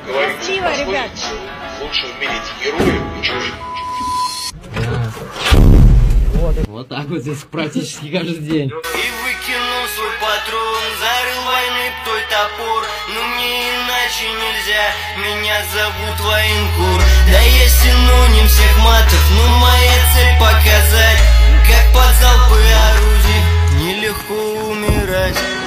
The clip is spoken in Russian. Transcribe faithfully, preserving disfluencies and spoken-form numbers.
Красиво, ребят. Лучше умереть герою и чужим. Вот так вот здесь практически каждый день. И выкинул свой патрон, зарыл войны той топор. Но мне иначе нельзя, меня зовут военкор. Да я синоним всех матов, но моя цель показать, как под залпы орудий нелегко умирать.